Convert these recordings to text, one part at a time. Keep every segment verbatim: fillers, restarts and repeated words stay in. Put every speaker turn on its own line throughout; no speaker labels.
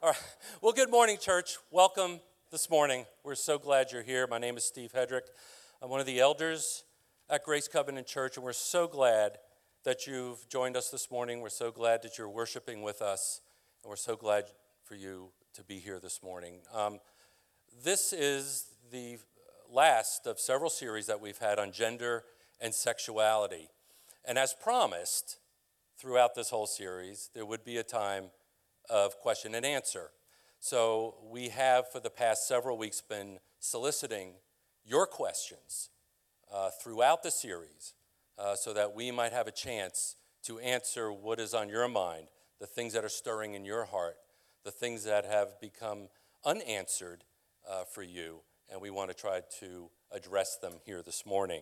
All right. Well, good morning, church. Welcome this morning. We're so glad you're here. My name is Steve Hedrick. I'm one of the elders at Grace Covenant Church, and we're so glad that you've joined us this morning. We're so glad that you're worshiping with us, and we're so glad for you to be here this morning. Um, this is the last of several series that we've had on gender and sexuality. And as promised, throughout this whole series, there would be a time of question and answer. So we have, for the past several weeks, been soliciting your questions uh, throughout the series uh, so that we might have a chance to answer what is on your mind, the things that are stirring in your heart, the things that have become unanswered uh, for you, and we want to try to address them here this morning.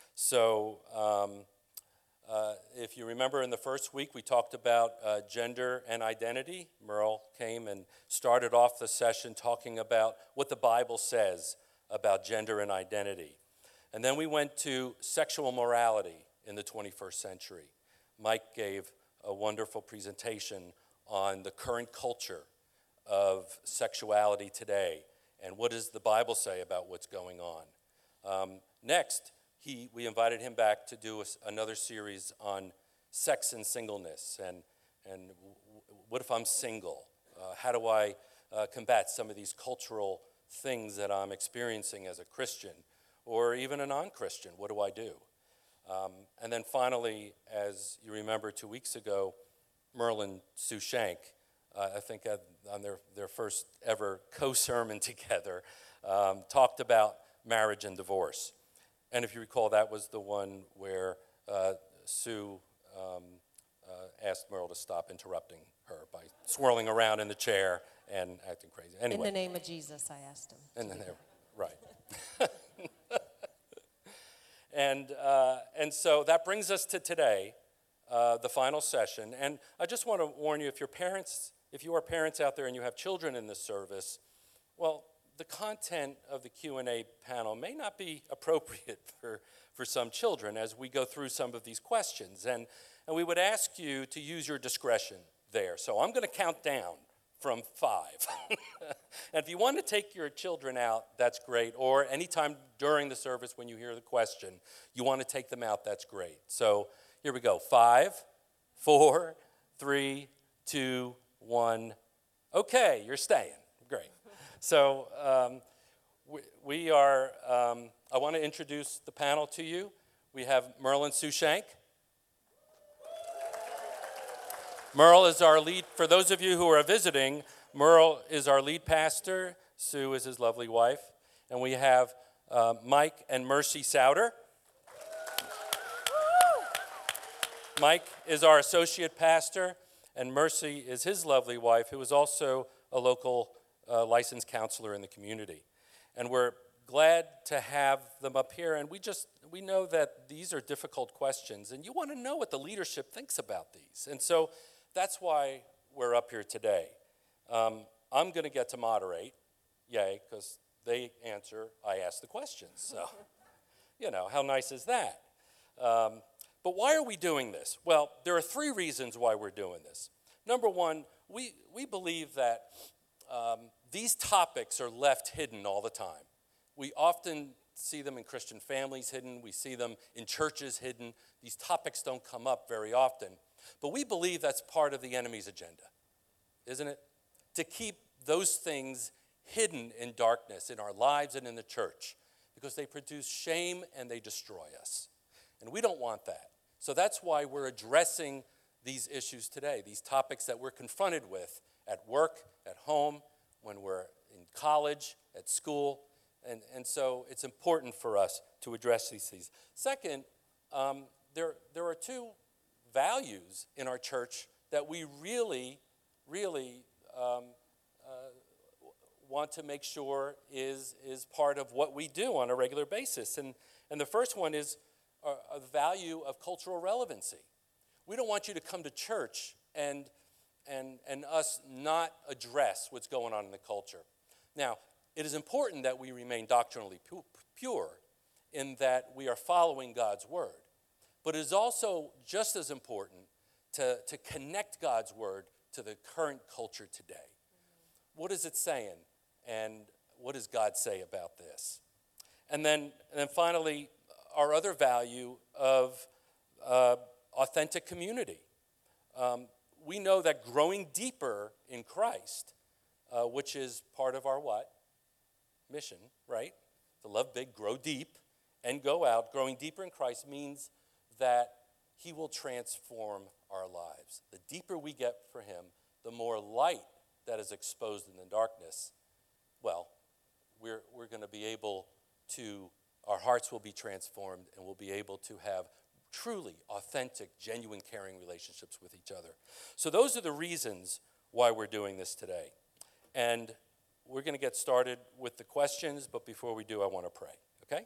So um, Uh, if you remember in the first week, we talked about uh, gender and identity. Merle came and started off the session talking about what the Bible says about gender and identity. And then we went to sexual morality in the twenty-first century. Mike gave a wonderful presentation on the current culture of sexuality today and what does the Bible say about what's going on. Um, next, He, we invited him back to do a, another series on sex and singleness, and and w- what if I'm single? Uh, how do I uh, combat some of these cultural things that I'm experiencing as a Christian, or even a non-Christian? What do I do? Um, and then finally, as you remember two weeks ago, Merle and Sue Shank, uh, I think at, on their, their first ever co-sermon together, um, talked about marriage and divorce. And if you recall, that was the one where uh, Sue um, uh, asked Merle to stop interrupting her by swirling around in the chair and acting crazy. Anyway.
In the name of Jesus, I asked him.
And then they, right. and uh, and so that brings us to today, uh, the final session. And I just want to warn you, if your parents, if you are parents out there and you have children in this service, well, the content of the Q and A panel may not be appropriate for, for some children as we go through some of these questions. And, and we would ask you to use your discretion there. So I'm going to count down from five. And if you want to take your children out, that's great. Or anytime during the service when you hear the question, you want to take them out, that's great. So here we go. Five, four, three, two, one. Okay, you're staying. Great. So um, we, we are, um, I want to introduce the panel to you. We have Merle and Sue Shank. Merle is our lead, for those of you who are visiting, Merle is our lead pastor. Sue is his lovely wife. And we have uh, Mike and Mercy Souter. Mike is our associate pastor, and Mercy is his lovely wife, who is also a local Uh, licensed counselor in the community. And we're glad to have them up here. And we just, we know that these are difficult questions. And you want to know what the leadership thinks about these. And so that's why we're up here today. Um, I'm going to get to moderate, yay, because they answer, I ask the questions. So, you know, how nice is that? Um, but why are we doing this? Well, there are three reasons why we're doing this. Number one, we, we believe that Um, these topics are left hidden all the time. We often see them in Christian families hidden. We see them in churches hidden. These topics don't come up very often. But we believe that's part of the enemy's agenda, isn't it? To keep those things hidden in darkness in our lives and in the church, because they produce shame and they destroy us. And we don't want that. So that's why we're addressing these issues today, these topics that we're confronted with at work, at home, when we're in college, at school. And, and so it's important for us to address these things. Second, um, there, there are two values in our church that we really, really um, uh, want to make sure is, is part of what we do on a regular basis. And, and the first one is a, a value of cultural relevancy. We don't want you to come to church and and and us not address what's going on in the culture. Now, it is important that we remain doctrinally pu- pure in that we are following God's word. But it is also just as important to, to connect God's word to the current culture today. what is it saying? And what does God say about this? And then, and then finally, our other value of uh, authentic community. Um, we know that growing deeper in Christ, uh, which is part of our what? Mission, right? To love big, grow deep, and go out. Growing deeper in Christ means that he will transform our lives. The deeper we get for him, the more light that is exposed in the darkness, well, we're, we're going to be able to, our hearts will be transformed, and we'll be able to have truly authentic, genuine, caring relationships with each other. So those are the reasons why we're doing this today. And we're going to get started with the questions, but before we do, I want to pray, okay?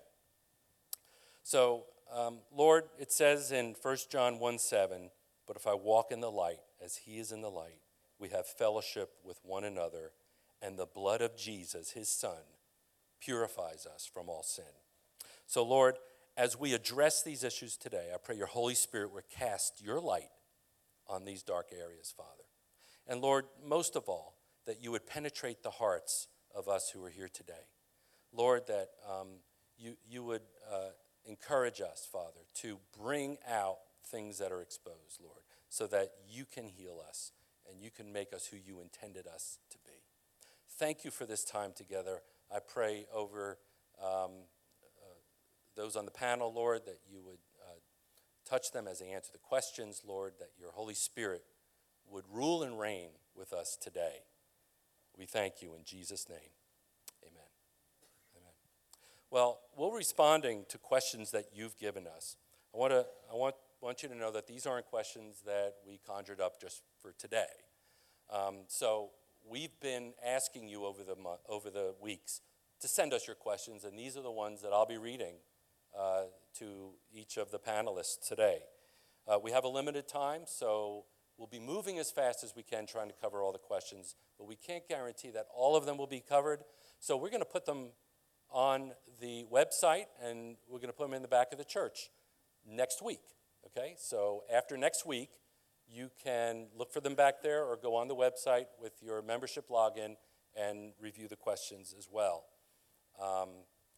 So, um, Lord, it says in First John one seven, but if I walk in the light as he is in the light, we have fellowship with one another, and the blood of Jesus, his son, purifies us from all sin. So, Lord, as we address these issues today, I pray your Holy Spirit will cast your light on these dark areas, Father. And Lord, most of all, that you would penetrate the hearts of us who are here today. Lord, that um, you, you would uh, encourage us, Father, to bring out things that are exposed, Lord, so that you can heal us and you can make us who you intended us to be. Thank you for this time together. I pray over um, uh, those on the panel, Lord, that you would uh, touch them as they answer the questions, Lord, that your Holy Spirit would rule and reign with us today. We thank you in Jesus' name. Amen. Amen. Well, we're responding to questions that you've given us. I want to I want want you to know that these aren't questions that we conjured up just for today. Um, so we've been asking you over the mo- over the weeks to send us your questions, and these are the ones that I'll be reading uh, to each of the panelists today. Uh, we have a limited time, so we'll be moving as fast as we can, trying to cover all the questions, but we can't guarantee that all of them will be covered. So we're going to put them on the website, and we're going to put them in the back of the church next week, okay? So after next week, you can look for them back there or go on the website with your membership login and review the questions as well. Um,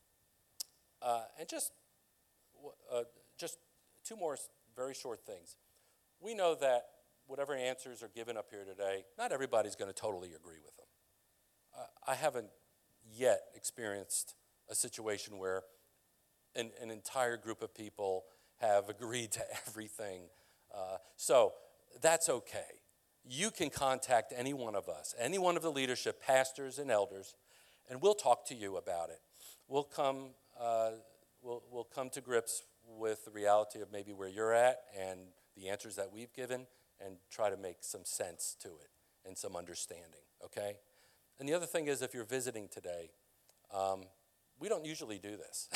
uh, and just, uh, just two more very short things. We know that whatever answers are given up here today, not everybody's going to totally agree with them. Uh, I haven't yet experienced a situation where an, an entire group of people have agreed to everything. Uh, so that's okay. You can contact any one of us, any one of the leadership, pastors and elders, and we'll talk to you about it. We'll come, uh, we'll, we'll come to grips with the reality of maybe where you're at and the answers that we've given, and try to make some sense to it and some understanding, okay? And the other thing is, if you're visiting today, um, we don't usually do this.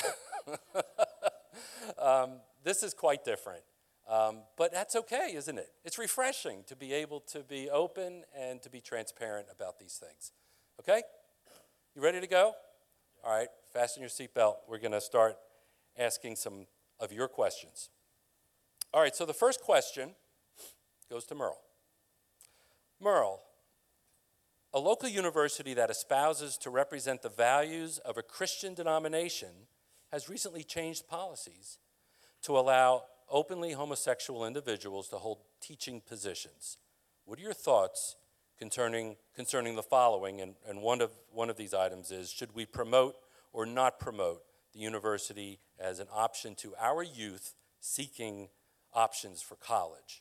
um, this is quite different. Um, but that's okay, isn't it? It's refreshing to be able to be open and to be transparent about these things. Okay? You ready to go? All right, fasten your seatbelt. We're going to start asking some of your questions. All right, so the first question goes to Merle. Merle, a local university that espouses to represent the values of a Christian denomination has recently changed policies to allow openly homosexual individuals to hold teaching positions. What are your thoughts concerning, concerning the following? And, and one of, one of these items is, should we promote or not promote the university as an option to our youth seeking options for college?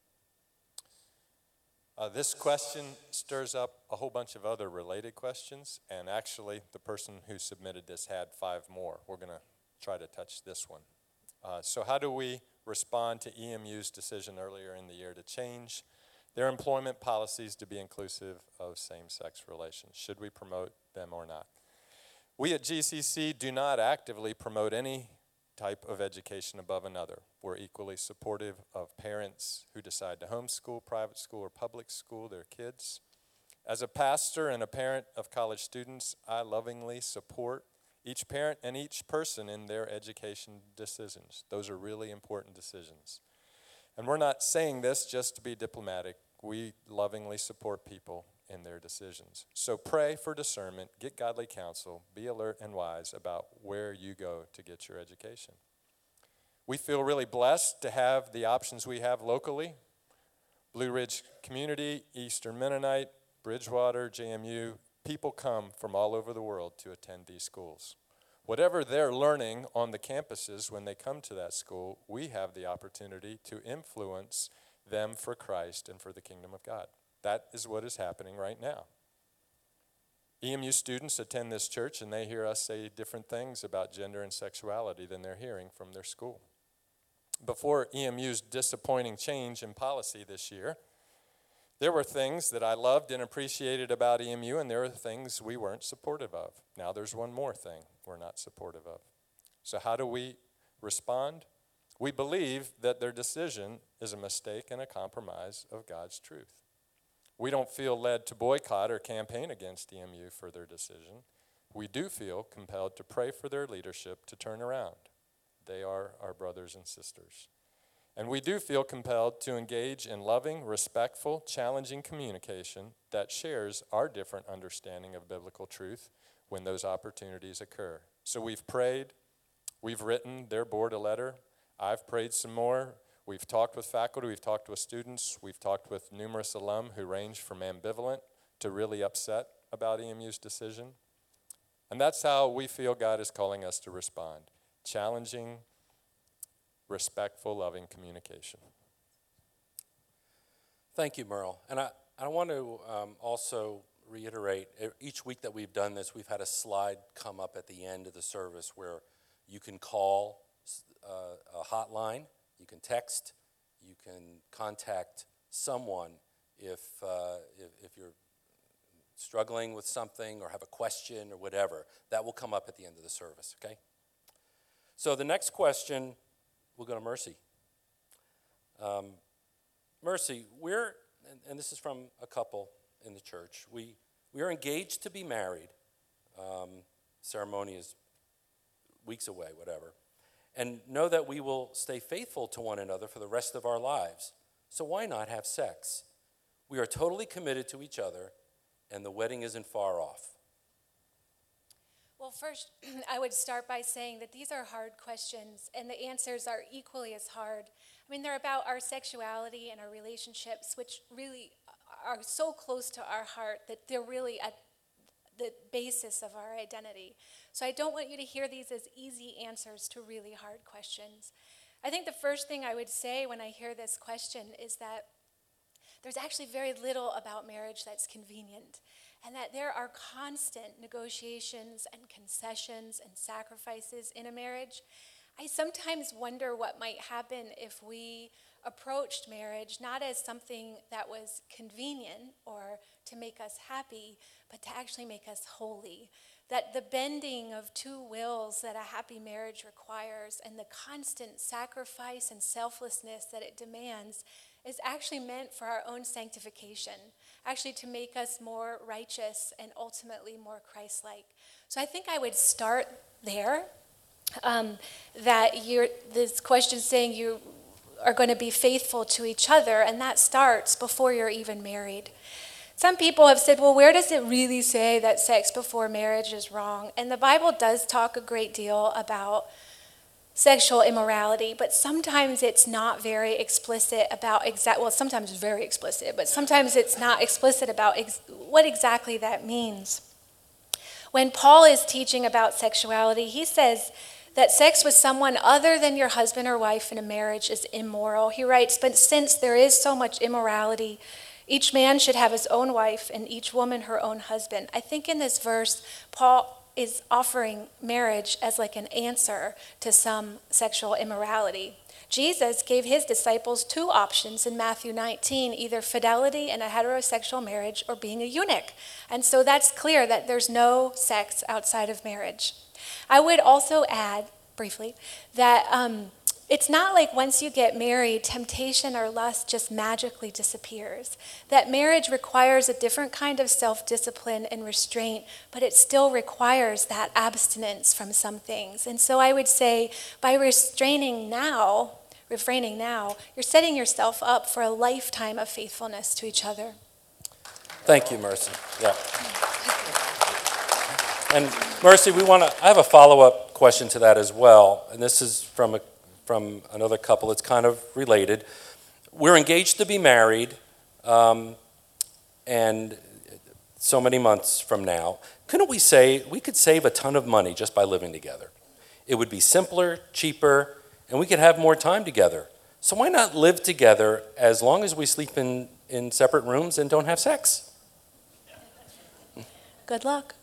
Uh, this question stirs up a whole bunch of other related questions, and actually the person who submitted this had five more. We're going to try to touch this one. Uh, so how do we respond to E M U's decision earlier in the year to change their employment policies to be inclusive of same-sex relations? Should we promote them or not? We at G C C do not actively promote any type of education above another. We're equally supportive of parents who decide to homeschool, private school, or public school their kids. As a pastor and a parent of college students, I lovingly support each parent and each person in their education decisions. Those are really important decisions. And we're not saying this just to be diplomatic. We lovingly support people in their decisions. So pray for discernment, get godly counsel, be alert and wise about where you go to get your education. We feel really blessed to have the options we have locally. Blue Ridge Community, Eastern Mennonite, Bridgewater, J M U, people come from all over the world to attend these schools. Whatever they're learning on the campuses when they come to that school, we have the opportunity to influence them for Christ and for the kingdom of God. That is what is happening right now. E M U students attend this church and they hear us say different things about gender and sexuality than they're hearing from their school. Before E M U's disappointing change in policy this year, there were things that I loved and appreciated about E M U, and there are things we weren't supportive of. Now there's one more thing we're not supportive of. So how do we respond? We believe that their decision is a mistake and a compromise of God's truth. We don't feel led to boycott or campaign against E M U for their decision. We do feel compelled to pray for their leadership to turn around. They are our brothers and sisters. And we do feel compelled to engage in loving, respectful, challenging communication that shares our different understanding of biblical truth when those opportunities occur. So we've prayed, we've written their board a letter, I've prayed some more, we've talked with faculty, we've talked with students, we've talked with numerous alum who range from ambivalent to really upset about E M U's decision. And that's how we feel God is calling us to respond. Challenging, respectful, loving communication.
Thank you, Merle. And I, I want to um, also reiterate, each week that we've done this, we've had a slide come up at the end of the service where you can call uh, a hotline, you can text, you can contact someone if, uh, if, if you're struggling with something or have a question or whatever. That will come up at the end of the service, okay? So the next question, we'll go to Mercy. Um, Mercy, we're, and, and this is from a couple in the church, we, we are engaged to be married. Um, ceremony is weeks away, whatever. And know that we will stay faithful to one another for the rest of our lives. So why not have sex? We are totally committed to each other, and the wedding isn't far off.
Well, first, I would start by saying that these are hard questions, and the answers are equally as hard. I mean, they're about our sexuality and our relationships, which really are so close to our heart that they're really at the basis of our identity. So I don't want you to hear these as easy answers to really hard questions. I think the first thing I would say when I hear this question is that there's actually very little about marriage that's convenient, and that there are constant negotiations and concessions and sacrifices in a marriage. I sometimes wonder what might happen if we approached marriage not as something that was convenient or to make us happy, but to actually make us holy. That the bending of two wills that a happy marriage requires and the constant sacrifice and selflessness that it demands is actually meant for our own sanctification, actually to make us more righteous and ultimately more Christ-like. So I think I would start there, um, that you're, this question is saying you are going to be faithful to each other, and that starts before you're even married. Some people have said, well, where does it really say that sex before marriage is wrong? And the Bible does talk a great deal about sexual immorality, but sometimes it's not very explicit about exact, well, sometimes it's very explicit, but sometimes it's not explicit about ex- what exactly that means. When Paul is teaching about sexuality, he says that sex with someone other than your husband or wife in a marriage is immoral. He writes, but since there is so much immorality, each man should have his own wife and each woman her own husband. I think in this verse, Paul is offering marriage as like an answer to some sexual immorality. Jesus gave his disciples two options in Matthew nineteen, either fidelity in a heterosexual marriage or being a eunuch. And so that's clear that there's no sex outside of marriage. I would also add, briefly, that um, it's not like once you get married, temptation or lust just magically disappears. That marriage requires a different kind of self-discipline and restraint, but it still requires that abstinence from some things. And so I would say by restraining now, refraining now, you're setting yourself up for a lifetime of faithfulness to each other.
Thank you, Mercy. Yeah. And Mercy, we want to, I have a follow-up question to that as well, and this is from a, from another couple. It's kind of related. We're engaged to be married, um, and so many months from now. Couldn't we say, we could save a ton of money just by living together? It would be simpler, cheaper, and we could have more time together. So why not live together as long as we sleep in, in separate rooms and don't have sex?
Good luck.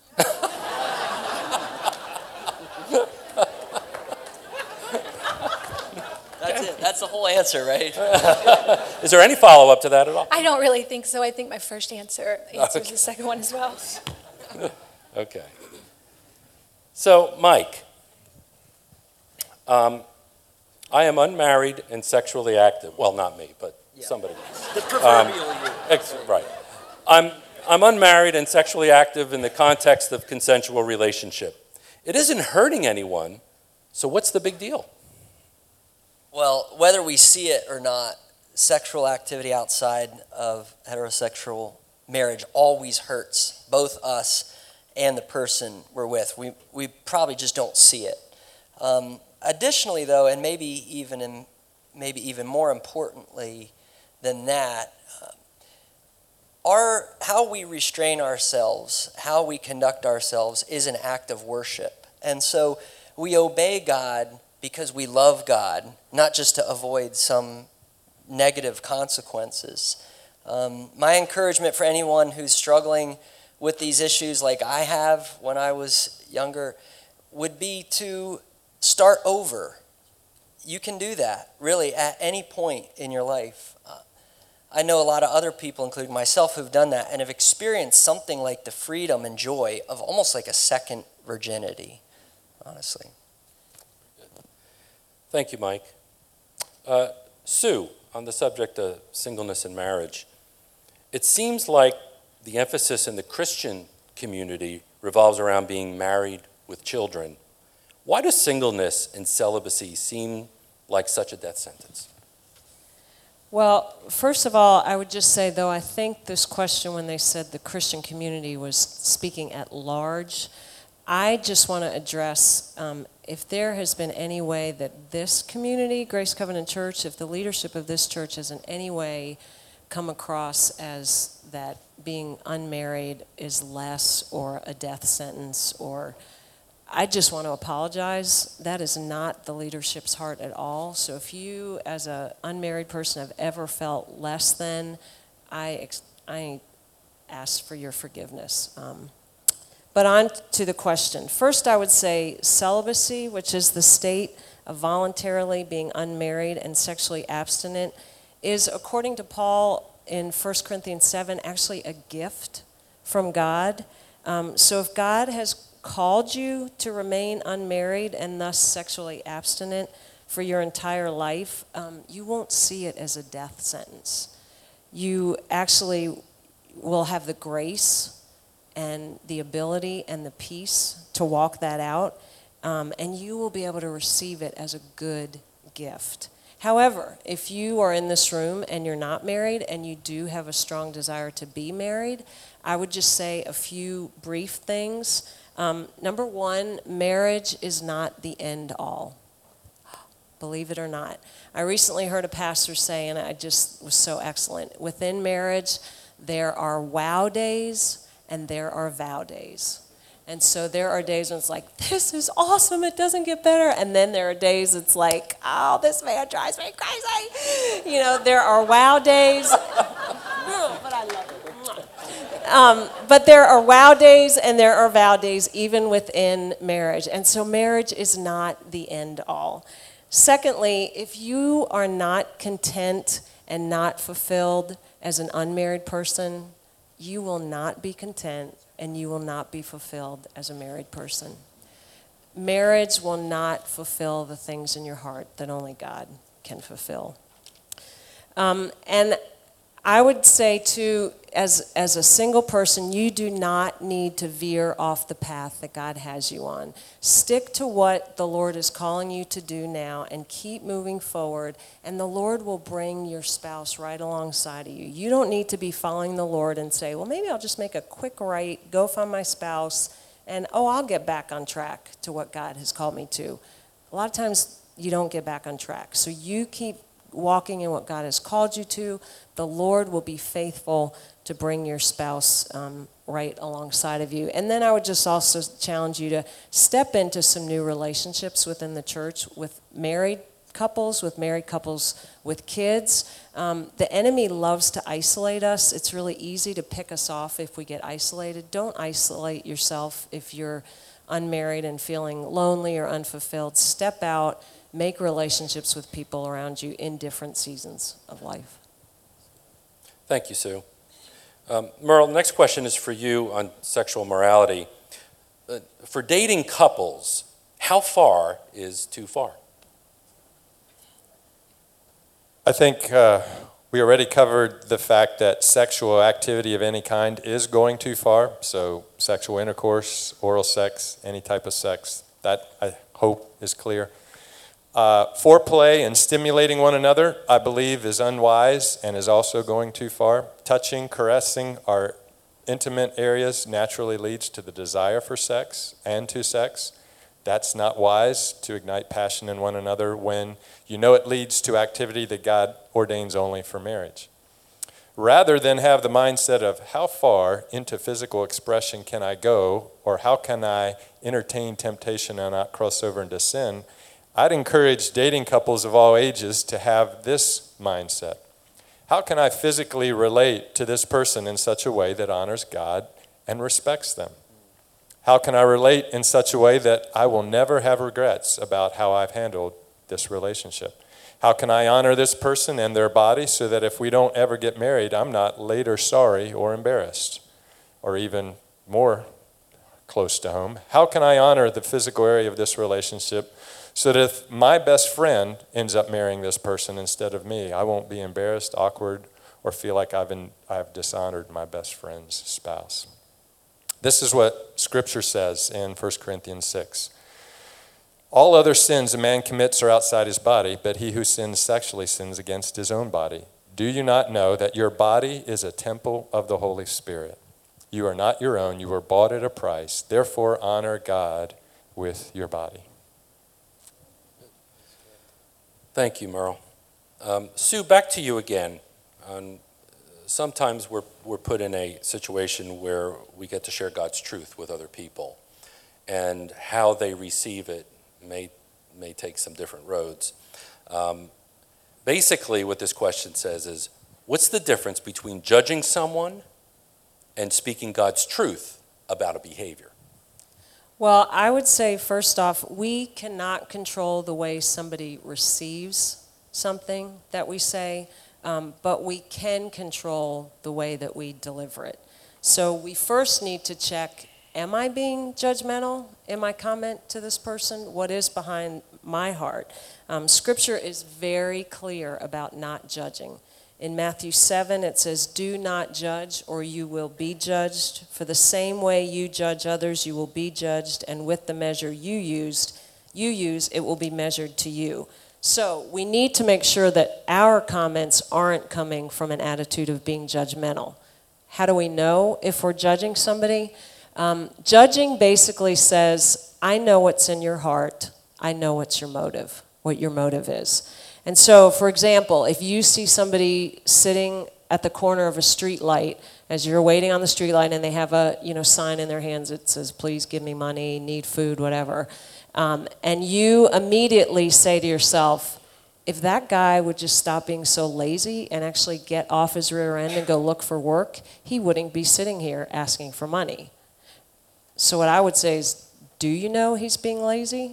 That's it. That's the whole answer, right?
Is there any follow-up to that at all?
I don't really think so. I think my first answer answers
Okay.
the second one as well.
Okay. So, Mike, um, I am unmarried and sexually active. Well, not me, but
Yeah.
somebody.
The proverbial you.
Ex- right. I'm, I'm unmarried and sexually active in the context of consensual relationship. It isn't hurting anyone, so what's the big deal?
Well, whether we see it or not, sexual activity outside of heterosexual marriage always hurts both us and the person we're with. We, we probably just don't see it. Um, additionally, though, and maybe even in, maybe even more importantly than that, uh, our how we restrain ourselves, how we conduct ourselves, is an act of worship. And so we obey God because we love God, not just to avoid some negative consequences. Um, my encouragement for anyone who's struggling with these issues like I have when I was younger would be to start over. You can do that, really, at any point in your life. Uh, I know a lot of other people, including myself, who've done that and have experienced something like the freedom and joy of almost like a second virginity, honestly.
Thank you, Mike. Uh, Sue, on the subject of singleness and marriage, it seems like the emphasis in the Christian community revolves around being married with children. Why does singleness and celibacy seem like such a death sentence?
Well, first of all, I would just say, though, I think this question, when they said the Christian community, was speaking at large. I just want to address um, if there has been any way that this community, Grace Covenant Church, if the leadership of this church has in any way come across as that being unmarried is less or a death sentence, or I just want to apologize. That is not the leadership's heart at all. So if you, as an unmarried person, have ever felt less than, I, ex- I ask for your forgiveness. Um, But on to the question. First, I would say celibacy, which is the state of voluntarily being unmarried and sexually abstinent, is, according to Paul in First Corinthians seven, actually a gift from God. Um, so if God has called you to remain unmarried and thus sexually abstinent for your entire life, um, you won't see it as a death sentence. You actually will have the grace and the ability and the peace to walk that out, um, and you will be able to receive it as a good gift. However, if you are in this room and you're not married and you do have a strong desire to be married, I would just say a few brief things. Um, number one, marriage is not the end all. Believe it or not. I recently heard a pastor say, and I just was so excellent, within marriage, there are wow days and there are vow days. And so there are days when it's like, this is awesome, it doesn't get better. And then there are days it's like, oh, this man drives me crazy. You know, there are wow days. But I love it. Um, but there are wow days and there are vow days even within marriage. And so marriage is not the end all. Secondly, if you are not content and not fulfilled as an unmarried person, you will not be content and you will not be fulfilled as a married person. Marriage will not fulfill the things in your heart that only God can fulfill. Um, and I would say too, as as a single person, you do not need to veer off the path that God has you on. Stick to what the Lord is calling you to do now and keep moving forward, and the Lord will bring your spouse right alongside of you. You don't need to be following the Lord and say, well, maybe I'll just make a quick right, go find my spouse, and oh, I'll get back on track to what God has called me to. A lot of times you don't get back on track. So you keep walking in what God has called you to. The Lord will be faithful to bring your spouse um, right alongside of you. And then I would just also challenge you to step into some new relationships within the church with married couples, with married couples with kids. Um, the enemy loves to isolate us. It's really easy to pick us off if we get isolated. Don't isolate yourself if you're unmarried and feeling lonely or unfulfilled. Step out, make relationships with people around you in different seasons of life.
Thank you, Sue. Um, Merle, the next question is for you on sexual morality. Uh, for dating couples, how far is too far?
I think uh, we already covered the fact that sexual activity of any kind is going too far. So sexual intercourse, oral sex, any type of sex, that I hope is clear. Uh, foreplay and stimulating one another, I believe, is unwise and is also going too far. Touching, caressing our intimate areas naturally leads to the desire for sex and to sex. That's not wise to ignite passion in one another when you know it leads to activity that God ordains only for marriage. Rather than have the mindset of how far into physical expression can I go, or how can I entertain temptation and not cross over into sin, I'd encourage dating couples of all ages to have this mindset. How can I physically relate to this person in such a way that honors God and respects them? How can I relate in such a way that I will never have regrets about how I've handled this relationship? How can I honor this person and their body so that if we don't ever get married, I'm not later sorry or embarrassed, or even more close to home? How can I honor the physical area of this relationship so that if my best friend ends up marrying this person instead of me, I won't be embarrassed, awkward, or feel like I've, in, I've dishonored my best friend's spouse? This is what Scripture says in First Corinthians six. All other sins a man commits are outside his body, but he who sins sexually sins against his own body. Do you not know that your body is a temple of the Holy Spirit? You are not your own, you were bought at a price. Therefore honor God with your body.
Thank you, Merle. Um, Sue, back to you again. Um, sometimes we're, we're put in a situation where we get to share God's truth with other people, and how they receive it may, may take some different roads. Um, basically, what this question says is, what's the difference between judging someone and speaking God's truth about a behavior?
Well, I would say, first off, we cannot control the way somebody receives something that we say, um, but we can control the way that we deliver it. So we first need to check, am I being judgmental in my comment to this person? What is behind my heart? Um, scripture is very clear about not judging. In Matthew seven, it says, do not judge or you will be judged. For the same way you judge others, you will be judged. And with the measure you used, you use, it will be measured to you. So we need to make sure that our comments aren't coming from an attitude of being judgmental. How do we know if we're judging somebody? Um, judging basically says, I know what's in your heart. I know what's your motive, what your motive is. And so, for example, if you see somebody sitting at the corner of a street light as you're waiting on the street light and they have a you know sign in their hands that says, please give me money, need food, whatever, um, and you immediately say to yourself, if that guy would just stop being so lazy and actually get off his rear end and go look for work, he wouldn't be sitting here asking for money. So what I would say is, do you know he's being lazy?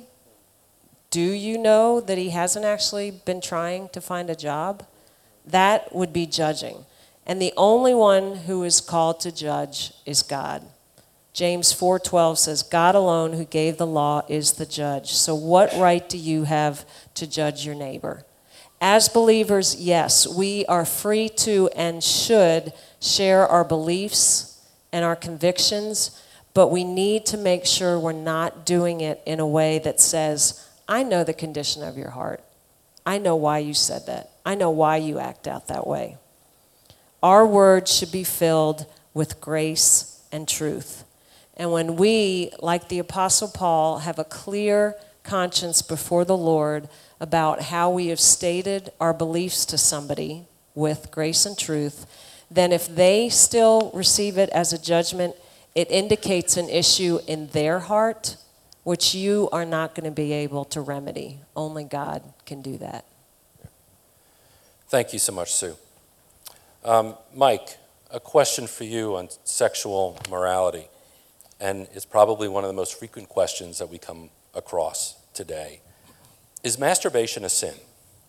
Do you know that he hasn't actually been trying to find a job? That would be judging. And the only one who is called to judge is God. James four twelve says, God alone who gave the law is the judge. So what right do you have to judge your neighbor? As believers, yes, we are free to and should share our beliefs and our convictions, but we need to make sure we're not doing it in a way that says, I know the condition of your heart. I know why you said that. I know why you act out that way. Our words should be filled with grace and truth. And when we, like the Apostle Paul, have a clear conscience before the Lord about how we have stated our beliefs to somebody with grace and truth, then if they still receive it as a judgment, it indicates an issue in their heart, which you are not going to be able to remedy. Only God can do that.
Thank you so much, Sue. Um, Mike, a question for you on sexual morality, and it's probably one of the most frequent questions that we come across today. Is masturbation a sin?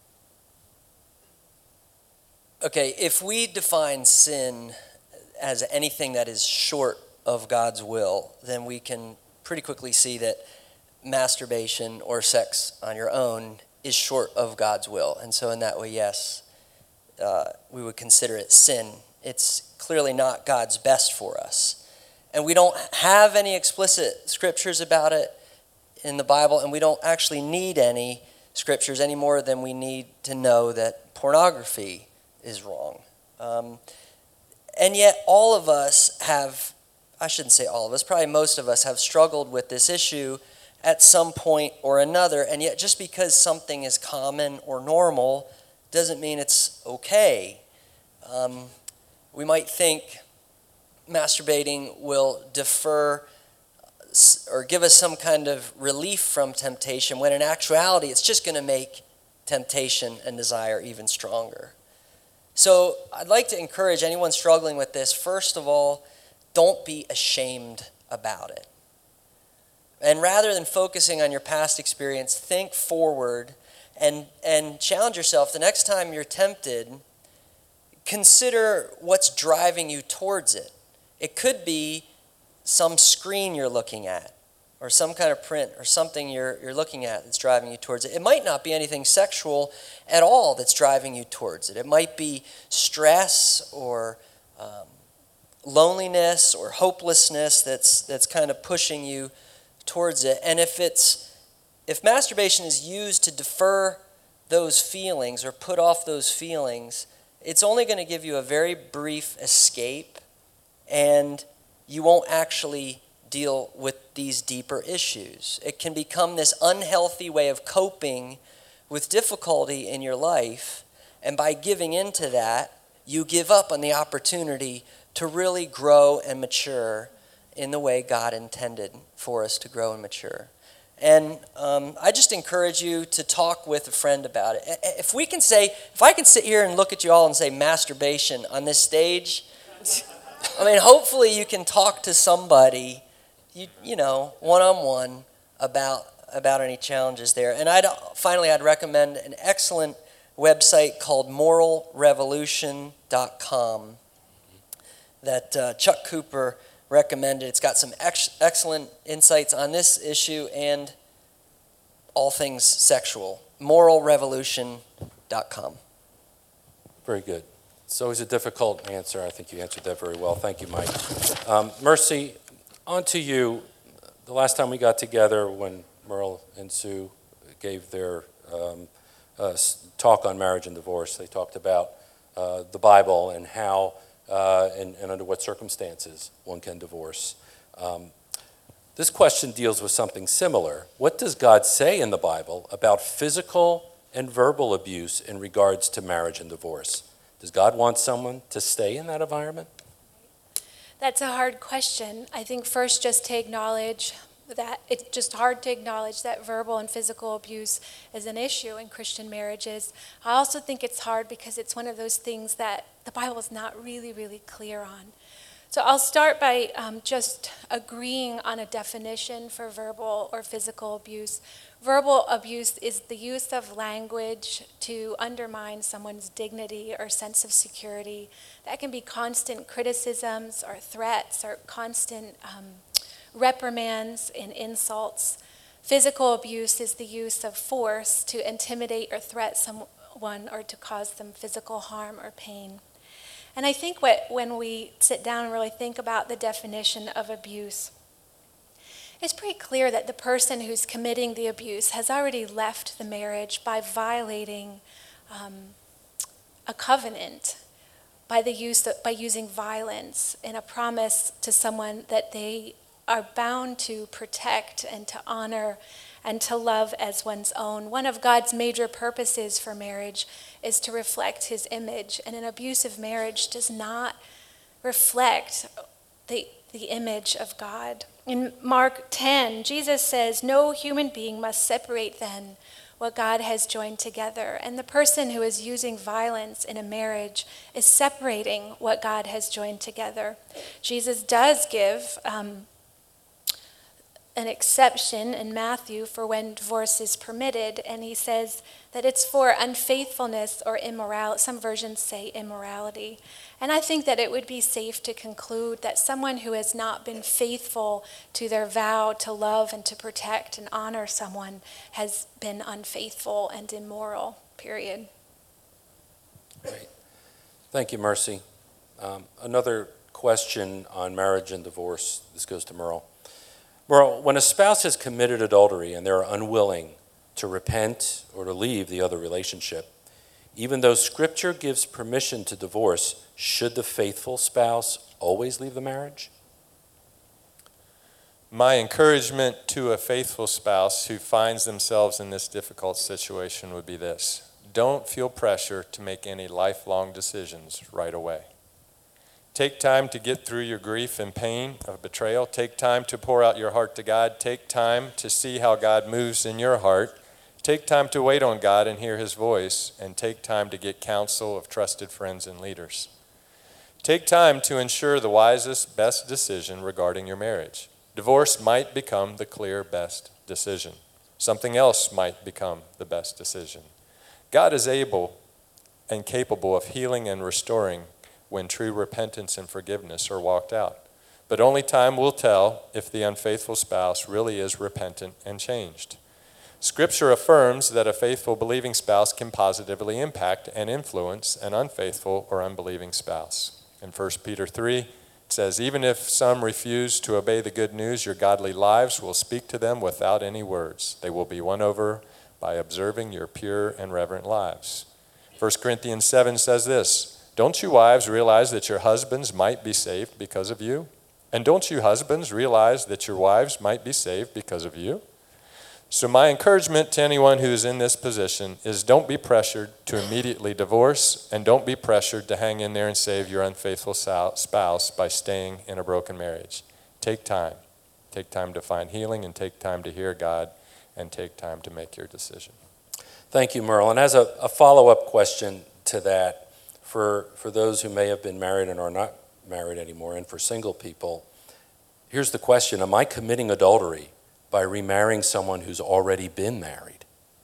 Okay, if we define sin as anything that is short of God's will, then we can pretty quickly see that masturbation or sex on your own is short of God's will. And so in that way, yes, uh, we would consider it sin. It's clearly not God's best for us. And we don't have any explicit scriptures about it in the Bible, and we don't actually need any scriptures any more than we need to know that pornography is wrong. Um, and yet all of us have, I shouldn't say all of us, probably most of us have struggled with this issue at some point or another, and yet just because something is common or normal doesn't mean it's okay. Um, we might think masturbating will defer or give us some kind of relief from temptation, when in actuality it's just going to make temptation and desire even stronger. So I'd like to encourage anyone struggling with this, first of all, don't be ashamed about it. And rather than focusing on your past experience, think forward and, and challenge yourself. The next time you're tempted, consider what's driving you towards it. It could be some screen you're looking at, or some kind of print, or something you're, you're looking at that's driving you towards it. It might not be anything sexual at all that's driving you towards it. It might be stress or um, loneliness or hopelessness that's that's kind of pushing you towards it. And if it's if masturbation is used to defer those feelings or put off those feelings, it's only going to give you a very brief escape, and you won't actually deal with these deeper issues. It can become this unhealthy way of coping with difficulty in your life, and by giving into that, you give up on the opportunity to really grow and mature in the way God intended for us to grow and mature. And um, I just encourage you to talk with a friend about it. If we can say, if I can sit here and look at you all and say masturbation on this stage, I mean, hopefully you can talk to somebody, you you know, one-on-one about about any challenges there. And I'd finally, I'd recommend an excellent website called moral revolution dot com that uh, Chuck Cooper recommended. It's got some ex- excellent insights on this issue and all things sexual. moral revolution dot com.
Very good. It's always a difficult answer. I think you answered that very well. Thank you, Mike. Um, Mercy, on to you. The last time we got together when Merle and Sue gave their um, uh, talk on marriage and divorce, they talked about uh, the Bible and how uh, and, and under what circumstances one can divorce. Um, this question deals with something similar. What does God say in the Bible about physical and verbal abuse in regards to marriage and divorce? Does God want someone to stay in that environment?
That's a hard question. I think first just to acknowledge that it's just hard to acknowledge that verbal and physical abuse is an issue in Christian marriages. I also think it's hard because it's one of those things that the Bible is not really, really clear on. So I'll start by um, just agreeing on a definition for verbal or physical abuse. Verbal abuse is the use of language to undermine someone's dignity or sense of security. That can be constant criticisms or threats or constant um, reprimands and insults. Physical abuse is the use of force to intimidate or threat some, someone or to cause them physical harm or pain. And I think what, when we sit down and really think about the definition of abuse, it's pretty clear that the person who's committing the abuse has already left the marriage by violating um, a covenant, by the use of, by using violence in a promise to someone that they are bound to protect and to honor and to love as one's own. One of God's major purposes for marriage is to reflect his image, and an abusive marriage does not reflect the, the image of God. In Mark ten, Jesus says, "No human being must separate then what God has joined together." And the person who is using violence in a marriage is separating what God has joined together. Jesus does give um, an exception in Matthew for when divorce is permitted, and he says that it's for unfaithfulness or immorality. Some versions say immorality. And I think that it would be safe to conclude that someone who has not been faithful to their vow to love and to protect and honor someone has been unfaithful and immoral, period.
Great. Thank you, Mercy. Um, another question on marriage and divorce. This goes to Merle. Merle, when a spouse has committed adultery and they're unwilling to repent or to leave the other relationship, even though Scripture gives permission to divorce, should the faithful spouse always leave the marriage?
My encouragement to a faithful spouse who finds themselves in this difficult situation would be this: don't feel pressure to make any lifelong decisions right away. Take time to get through your grief and pain of betrayal. Take time to pour out your heart to God. Take time to see how God moves in your heart. Take time to wait on God and hear his voice, and take time to get counsel of trusted friends and leaders. Take time to ensure the wisest, best decision regarding your marriage. Divorce might become the clear best decision. Something else might become the best decision. God is able and capable of healing and restoring when true repentance and forgiveness are walked out. But only time will tell if the unfaithful spouse really is repentant and changed. Scripture affirms that a faithful believing spouse can positively impact and influence an unfaithful or unbelieving spouse. In First Peter three, it says, "Even if some refuse to obey the good news, your godly lives will speak to them without any words. They will be won over by observing your pure and reverent lives." First Corinthians seven says this, "Don't you wives realize that your husbands might be saved because of you? And don't you husbands realize that your wives might be saved because of you?" So my encouragement to anyone who is in this position is don't be pressured to immediately divorce, and don't be pressured to hang in there and save your unfaithful spouse by staying in a broken marriage. Take time. Take time to find healing, and take time to hear God, and take time to make your decision.
Thank you, Merle. And as a, a follow-up question to that, for, for those who may have been married and are not married anymore, and for single people, here's the question: am I committing adultery by remarrying someone who's already been married?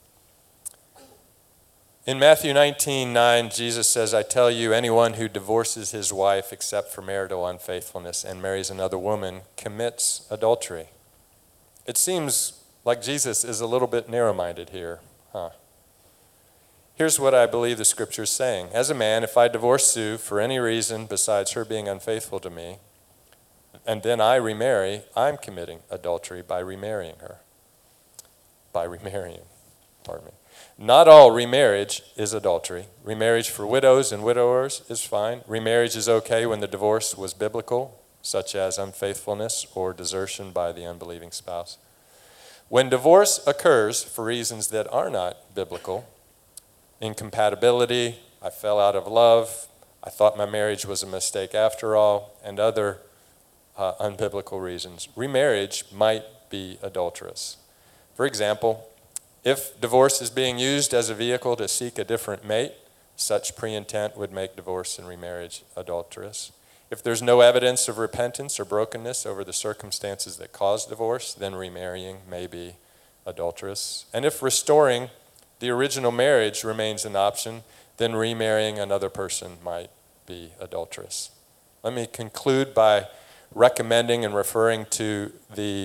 In Matthew nineteen nine, Jesus says, "I tell you, anyone who divorces his wife except for marital unfaithfulness and marries another woman commits adultery." It seems like Jesus is a little bit narrow-minded here, huh? Here's what I believe the Scripture is saying. As a man, if I divorce Sue for any reason besides her being unfaithful to me, and then I remarry, I'm committing adultery by remarrying her. By remarrying, pardon me. Not all remarriage is adultery. Remarriage for widows and widowers is fine. Remarriage is okay when the divorce was biblical, such as unfaithfulness or desertion by the unbelieving spouse. When divorce occurs for reasons that are not biblical, incompatibility, I fell out of love, I thought my marriage was a mistake after all, and other Uh, unbiblical reasons, remarriage might be adulterous. For example, if divorce is being used as a vehicle to seek a different mate, such pre-intent would make divorce and remarriage adulterous. If there's no evidence of repentance or brokenness over the circumstances that caused divorce, then remarrying may be adulterous. And if restoring the original marriage remains an option, then remarrying another person might be adulterous. Let me conclude by recommending and referring to the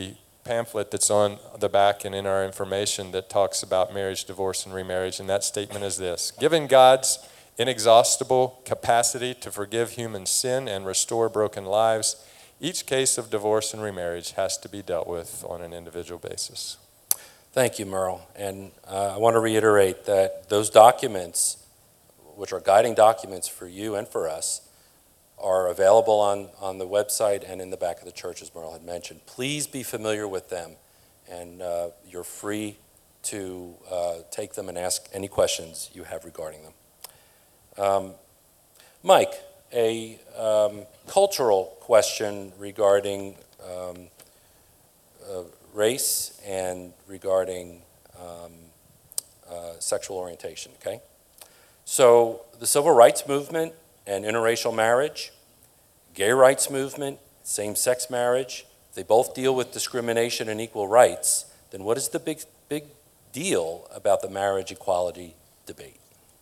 pamphlet that's on the back and in our information that talks about marriage, divorce, and remarriage, and that statement is this: given God's inexhaustible capacity to forgive human sin and restore broken lives, each case of divorce and remarriage has to be dealt with on an individual basis.
Thank you, Merle. And uh, I want to reiterate that those documents, which are guiding documents for you and for us, are available on, on the website and in the back of the church, as Merle had mentioned. Please be familiar with them, and uh, you're free to uh, take them and ask any questions you have regarding them. Um, Mike, a um, cultural question regarding um, uh, race and regarding um, uh, sexual orientation, okay? So the civil rights movement and interracial marriage, gay rights movement, same-sex marriage, they both deal with discrimination and equal rights, then what is the big, big deal about the marriage equality debate?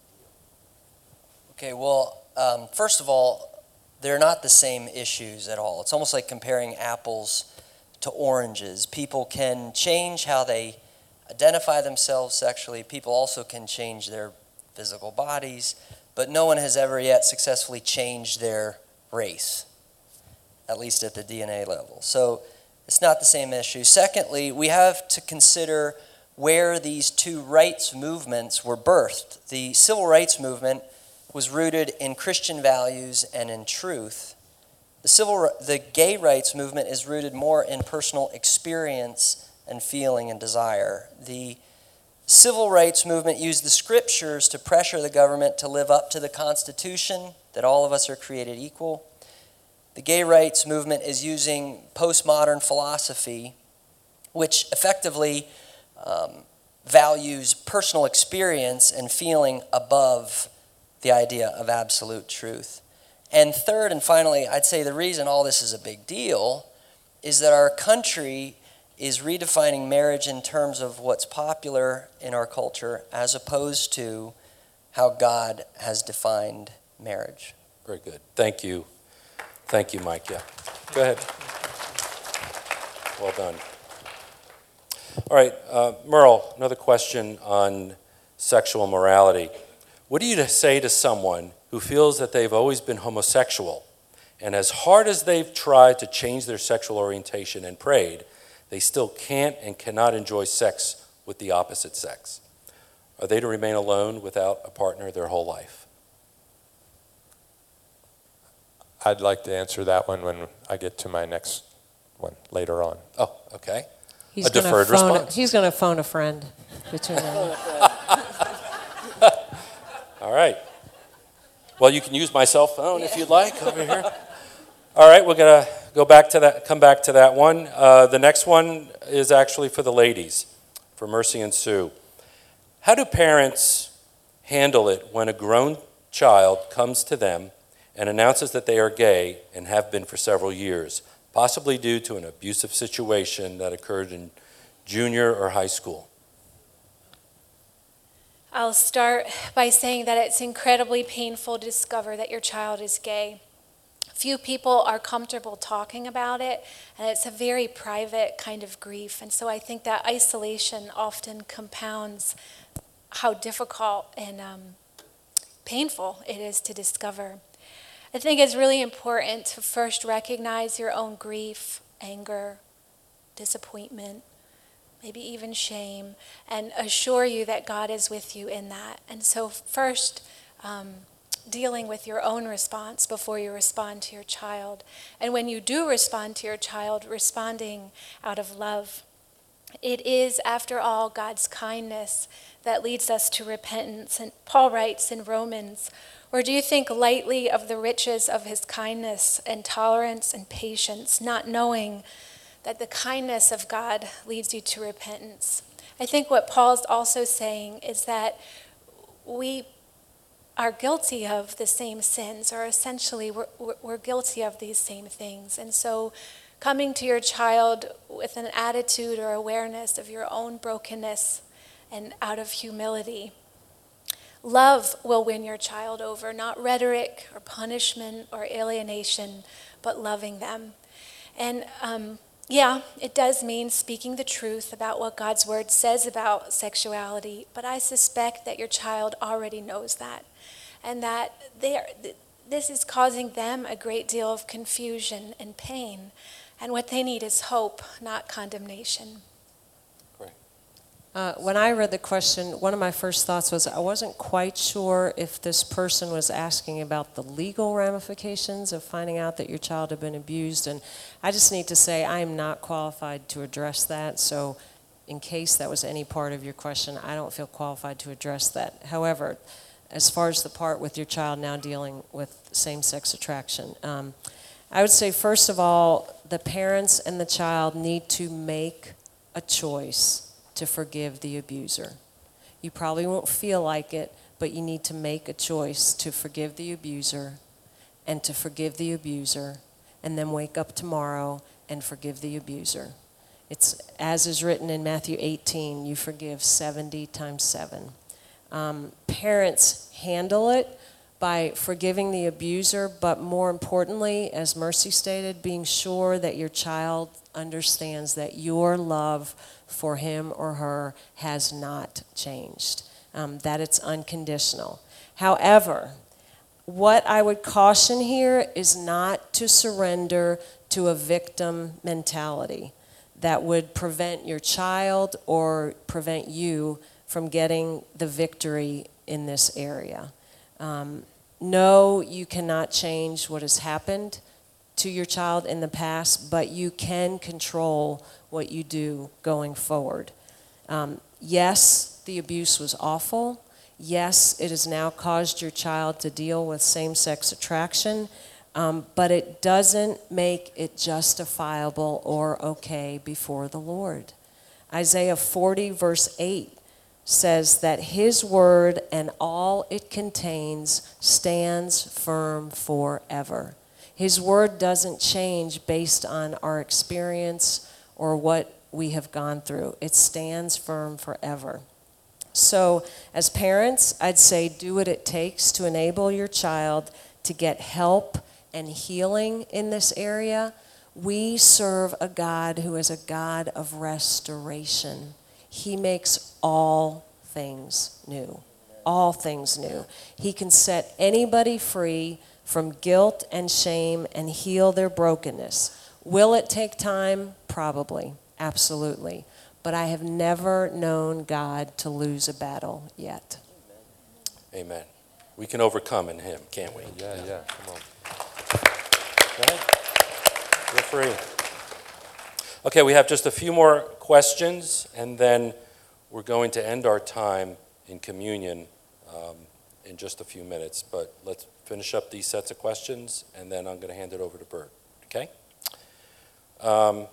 Okay, well, um, first of all, they're not the same issues at all. It's almost like comparing apples to oranges. People can change how they identify themselves sexually. People also can change their physical bodies, but no one has ever yet successfully changed their race, at least at the D N A level. So it's not the same issue. Secondly, we have to consider where these two rights movements were birthed. The civil rights movement was rooted in Christian values and in truth. The civil, the gay rights movement is rooted more in personal experience and feeling and desire. The civil rights movement used the scriptures to pressure the government to live up to the Constitution, that all of us are created equal. The gay rights movement is using postmodern philosophy, which effectively um, values personal experience and feeling above the idea of absolute truth. And third and finally, I'd say the reason all this is a big deal is that our country is redefining marriage in terms of what's popular in our culture as opposed to how God has defined marriage.
Very good. Thank you. Thank you, Mike. Yeah. Go ahead. Well done. All right, uh, Merle, another question on sexual morality. What do you say to someone who feels that they've always been homosexual, and as hard as they've tried to change their sexual orientation and prayed, they still can't and cannot enjoy sex with the opposite sex? Are they to remain alone without a partner their whole life?
I'd like to answer that one when I get to my next one later on.
Oh, okay.
He's
A
gonna
deferred
phone
response.
A, he's going to phone a friend between them.
All right. Well, you can use my cell phone if you'd like over here. All right, we're going to go back to that, come back to that one. Uh, the next one is actually for the ladies, for Mercy and Sue. How do parents handle it when a grown child comes to them and announces that they are gay and have been for several years, possibly due to an abusive situation that occurred in junior or high school?
I'll start by saying that it's incredibly painful to discover that your child is gay. Few people are comfortable talking about it, and it's a very private kind of grief. And so I think that isolation often compounds how difficult and um, painful it is to discover. I think it's really important to first recognize your own grief, anger, disappointment, maybe even shame, and assure you that God is with you in that. And so first, um, dealing with your own response before you respond to your child. And when you do respond to your child, responding out of love. It is, after all, God's kindness that leads us to repentance. And Paul writes in Romans, "Or do you think lightly of the riches of his kindness and tolerance and patience, not knowing that the kindness of God leads you to repentance?" I think what Paul's also saying is that we are guilty of the same sins, or essentially we're, we're guilty of these same things. And so coming to your child with an attitude or awareness of your own brokenness and out of humility. Love will win your child over, not rhetoric or punishment or alienation, but loving them. And um, Yeah, it does mean speaking the truth about what God's word says about sexuality, but I suspect that your child already knows that, and that they are, th- this is causing them a great deal of confusion and pain, and what they need is hope, not condemnation.
Uh, when I read the question, one of my first thoughts was I wasn't quite sure if this person was asking about the legal ramifications of finding out that your child had been abused. And I just need to say I am not qualified to address that. So in case that was any part of your question, I don't feel qualified to address that. However, as far as the part with your child now dealing with same-sex attraction, um, I would say, first of all, the parents and the child need to make a choice to forgive the abuser. You probably won't feel like it, but you need to make a choice to forgive the abuser and to forgive the abuser, and then wake up tomorrow and forgive the abuser. It's as is written in Matthew eighteen, you forgive seventy times seven. Um, parents handle it by forgiving the abuser, but more importantly, as Mercy stated, being sure that your child understands that your love for him or her has not changed, um, that it's unconditional. However, what I would caution here is not to surrender to a victim mentality that would prevent your child or prevent you from getting the victory in this area. Um, no, you cannot change what has happened to your child in the past, but you can control what you do going forward. Um, yes, the abuse was awful. Yes, it has now caused your child to deal with same-sex attraction, um, but it doesn't make it justifiable or okay before the Lord. Isaiah forty, verse eight says that his word and all it contains stands firm forever. His word doesn't change based on our experience or what we have gone through. It stands firm forever. So as parents, I'd say do what it takes to enable your child to get help and healing in this area. We serve a God who is a God of restoration. He makes all things new, all things new. He can set anybody free from guilt and shame and heal their brokenness. Will it take time? Probably, absolutely. But I have never known God to lose a battle yet.
Amen. We can overcome in him, can't we?
Yeah, yeah, come on.
Go ahead. Feel free. Okay, we have just a few more questions, and then we're going to end our time in communion um, in just a few minutes. But let's finish up these sets of questions, and then I'm going to hand it over to Bert. Okay? Um,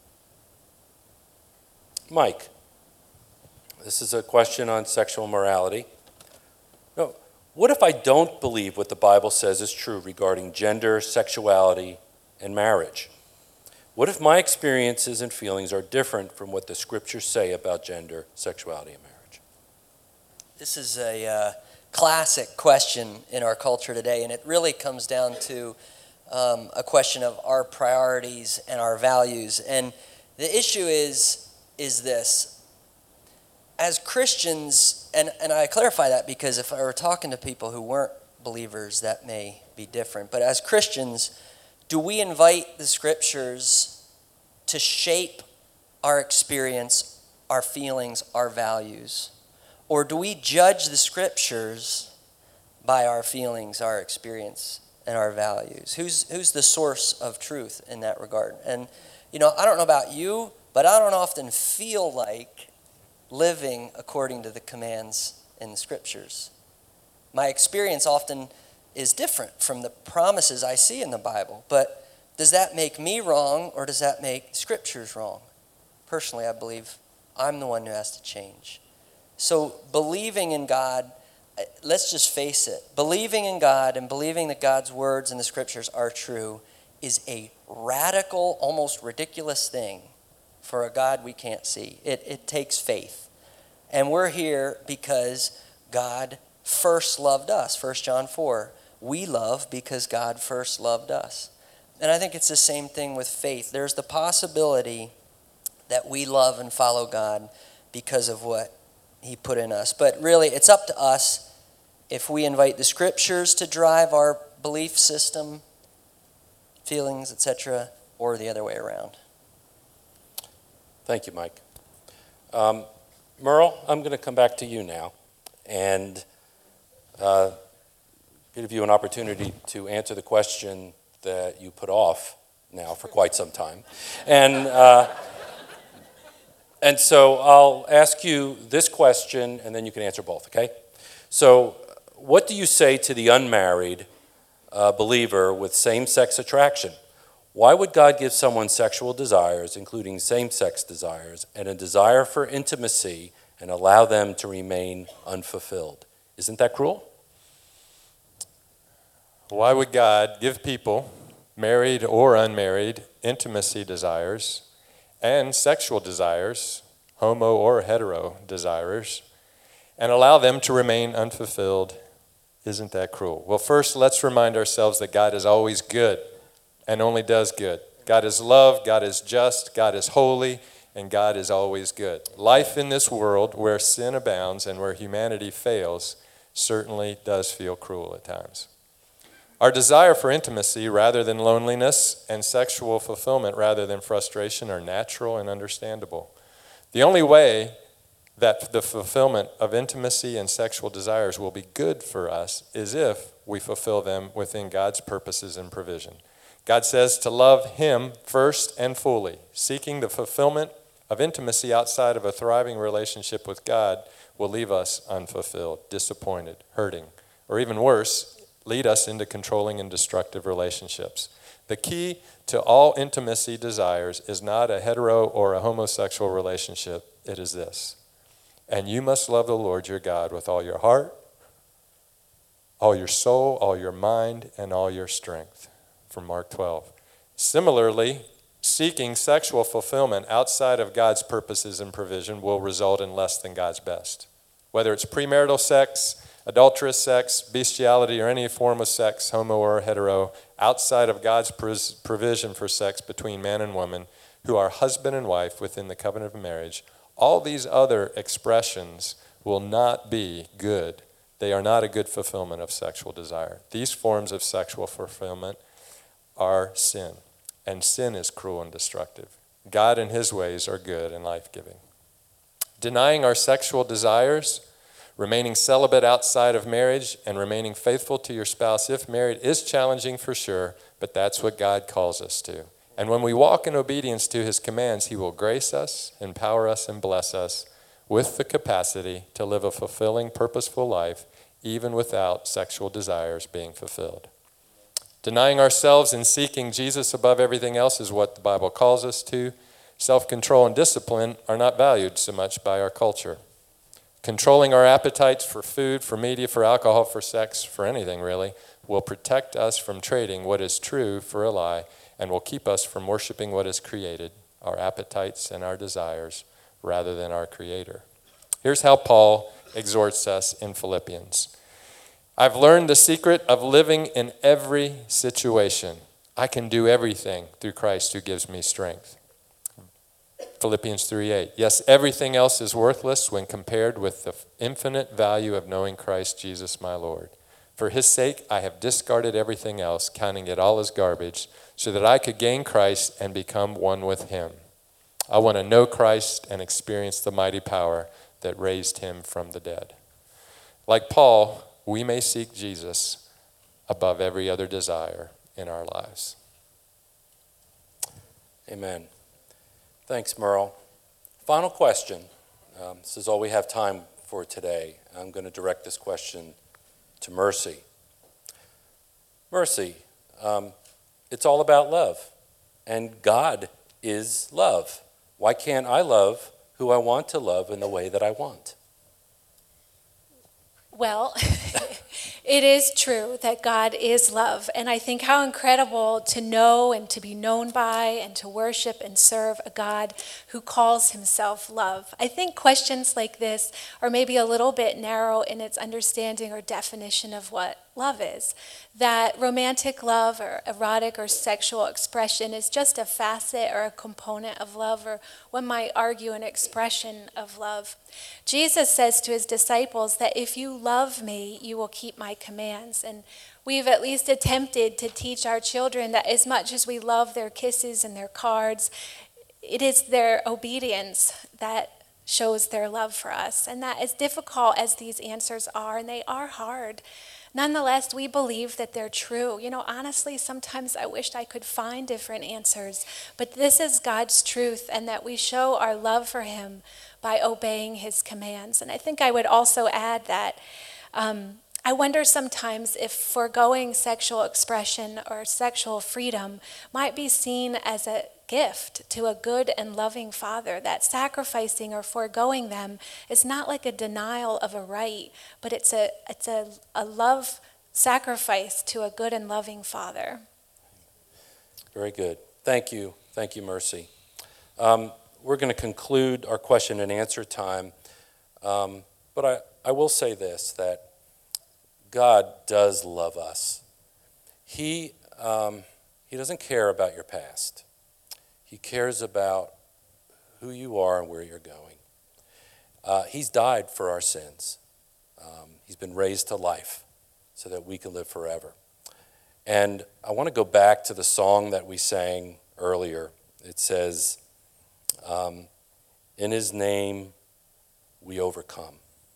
Mike, this is a question on sexual morality. No, what if I don't believe what the Bible says is true regarding gender, sexuality, and marriage? What if my experiences and feelings are different from what the scriptures say about gender, sexuality, and marriage?
This is a uh, classic question in our culture today, and it really comes down to um, a question of our priorities and our values. And the issue is, is this. As Christians, and, and I clarify that because if I were talking to people who weren't believers, that may be different. But as Christians, do we invite the scriptures to shape our experience, our feelings, our values? Or do we judge the scriptures by our feelings, our experience, and our values? Who's, who's the source of truth in that regard? And, you know, I don't know about you, but I don't often feel like living according to the commands in the scriptures. My experience often is different from the promises I see in the Bible. But does that make me wrong, or does that make scriptures wrong? Personally, I believe I'm the one who has to change. So believing in God, let's just face it, believing in God and believing that God's words and the scriptures are true is a radical, almost ridiculous thing for a God we can't see. It, it takes faith. And we're here because God first loved us, First John four. We love because God first loved us. And I think it's the same thing with faith. There's the possibility that we love and follow God because of what he put in us. But really, it's up to us if we invite the scriptures to drive our belief system, feelings, et cetera, or the other way around.
Thank you, Mike. Um, Merle, I'm going to come back to you now and uh, give you an opportunity to answer the question that you put off now for quite some time. And, uh, and so I'll ask you this question, and then you can answer both, okay? So what do you say to the unmarried uh, believer with same-sex attraction? Why would God give someone sexual desires, including same-sex desires, and a desire for intimacy, and allow them to remain unfulfilled? Isn't that cruel?
Why would God give people, married or unmarried, intimacy desires and sexual desires, homo or hetero desires, and allow them to remain unfulfilled? Isn't that cruel? Well, first, let's remind ourselves that God is always good and only does good. God is love, God is just, God is holy, and God is always good. Life in this world where sin abounds and where humanity fails certainly does feel cruel at times. Our desire for intimacy rather than loneliness and sexual fulfillment rather than frustration are natural and understandable. The only way that the fulfillment of intimacy and sexual desires will be good for us is if we fulfill them within God's purposes and provision. God says to love him first and fully. Seeking the fulfillment of intimacy outside of a thriving relationship with God will leave us unfulfilled, disappointed, hurting, or even worse, lead us into controlling and destructive relationships. The key to all intimacy desires is not a hetero or a homosexual relationship. It is this: and you must love the Lord your God with all your heart, all your soul, all your mind, and all your strength. From Mark twelve. Similarly, seeking sexual fulfillment outside of God's purposes and provision will result in less than God's best. Whether it's premarital sex, adulterous sex, bestiality, or any form of sex, homo or hetero, outside of God's provision for sex between man and woman, who are husband and wife within the covenant of marriage, all these other expressions will not be good. They are not a good fulfillment of sexual desire. These forms of sexual fulfillment are sin, and sin is cruel and destructive. God and his ways are good and life-giving. Denying our sexual desires, remaining celibate outside of marriage, and remaining faithful to your spouse if married is challenging for sure, but that's what God calls us to. And when we walk in obedience to his commands, he will grace us, empower us, and bless us with the capacity to live a fulfilling, purposeful life, even without sexual desires being fulfilled. Denying ourselves and seeking Jesus above everything else is what the Bible calls us to. Self-control and discipline are not valued so much by our culture. Controlling our appetites for food, for media, for alcohol, for sex, for anything really, will protect us from trading what is true for a lie and will keep us from worshiping what is created, our appetites and our desires, rather than our Creator. Here's how Paul exhorts us in Philippians. I've learned the secret of living in every situation. I can do everything through Christ who gives me strength. Philippians three eight. Yes, everything else is worthless when compared with the infinite value of knowing Christ Jesus my Lord. For his sake, I have discarded everything else, counting it all as garbage, so that I could gain Christ and become one with him. I want to know Christ and experience the mighty power that raised him from the dead. Like Paul, we may seek Jesus above every other desire in our lives.
Amen. Thanks, Merle. Final question. Um, this is all we have time for today. I'm going to direct this question to Mercy. Mercy, um, it's all about love, and God is love. Why can't I love who I want to love in the way that I want?
Well, it is true that God is love, and I think how incredible to know and to be known by and to worship and serve a God who calls himself love. I think questions like this are maybe a little bit narrow in its understanding or definition of what love is. That romantic love or erotic or sexual expression is just a facet or a component of love, or one might argue an expression of love. Jesus says to his disciples that if you love me, you will keep my commands. And we've at least attempted to teach our children that as much as we love their kisses and their cards, it is their obedience that shows their love for us. And that as difficult as these answers are, and they are hard, nonetheless, we believe that they're true. You know, honestly, sometimes I wished I could find different answers, but this is God's truth, and that we show our love for him by obeying his commands. And I think I would also add that um, I wonder sometimes if foregoing sexual expression or sexual freedom might be seen as a gift to a good and loving father, that sacrificing or foregoing them is not like a denial of a right, but it's a it's a, a love sacrifice to a good and loving father.
Very good. Thank you. Thank you, Mercy. Um, we're going to conclude our question and answer time, um, but I, I will say this, that God does love us. He, um, he doesn't care about your past. He cares about who you are and where you're going. Uh, he's died for our sins. Um, he's been raised to life so that we can live forever. And I want to go back to the song that we sang earlier. It says, um, in his name we overcome,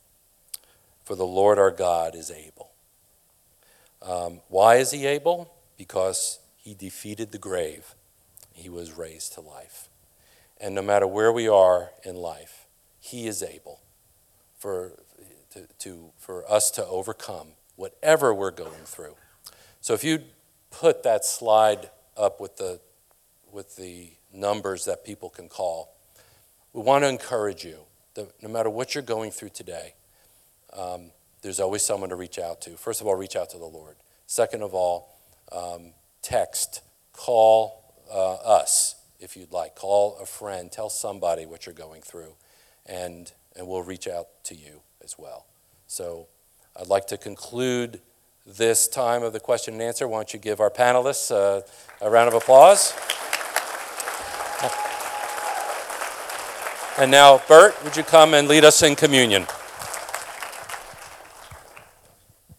for the Lord our God is able. Um, why is he able? Because he defeated the grave. He was raised to life. And no matter where we are in life, he is able for, to, to, for us to overcome whatever we're going through. So if you put that slide up with the, with the numbers that people can call, we want to encourage you that no matter what you're going through today, um, there's always someone to reach out to. First of all, reach out to the Lord. Second of all, um, text, call uh, us if you'd like. Call a friend, tell somebody what you're going through, and, and we'll reach out to you as well. So I'd like to conclude this time of the question and answer. Why don't you give our panelists uh, a round of applause? And now, Bert, would you come and lead us in communion?